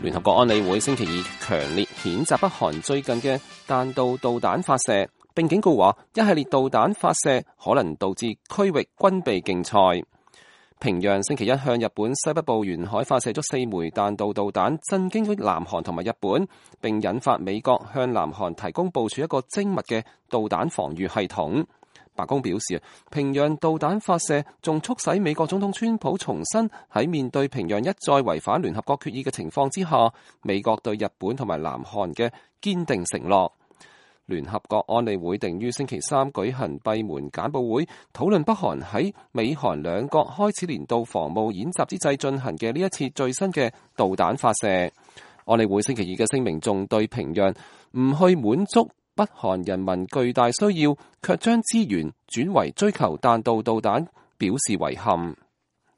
聯合國安理會星期二強烈譴責北韓最近嘅彈道導彈發射，並警告話一系列導彈發射可能導致區域軍備競賽。平壤星期一向日本西北部沿海發射咗4枚彈道導彈，震驚咗南韓同埋日本，並引發美國向南韓提供部署一個精密嘅導彈防禦系統。白宮表示，平壤導彈發射仲促使美國總統川普重申喺面對平壤一再違反聯合國決議嘅情況之下，美國對日本同埋南韓嘅堅定承諾。聯合國安理會定於星期三舉行閉門簡報會，討論北韓喺美韓兩國開始年度防務演習之際進行嘅呢一次最新嘅導彈發射。安理會星期二嘅聲明仲對平壤唔去滿足北韓人民巨大需要，卻將資源轉為追求彈道導彈表示遺憾。